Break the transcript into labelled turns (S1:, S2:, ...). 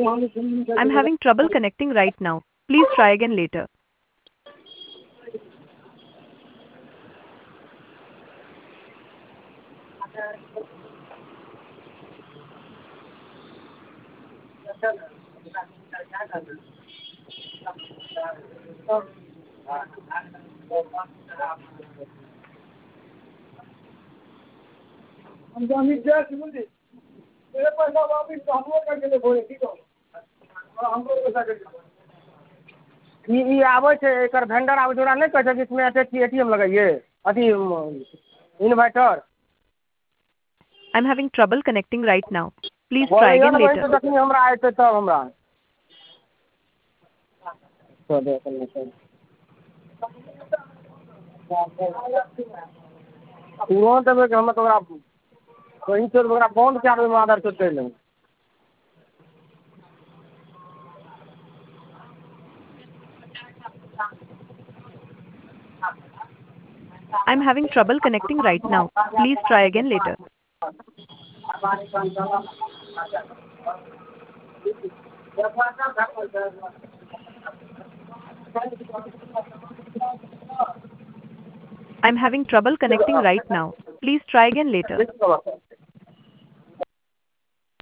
S1: I'm having trouble connecting right now. Please try again later.
S2: ई आबै छै एकर vendor आबै छै ओकरा नहि कहै छै कि इसमें एटीएम लगाइए अथी inverter
S1: I'm having trouble connecting right now. Please try
S2: बोलैयो
S1: again
S2: ने
S1: later.
S2: वही जखनी हमरा अयतै तब हमरा तुरंत एबै कि हमे तऽ ओकरा कहीं से ओकरा बंद कए देबै आधार कार्ड चलि
S1: I'm having trouble connecting right now. Please try again later. I'm having trouble connecting right now. Please try again later.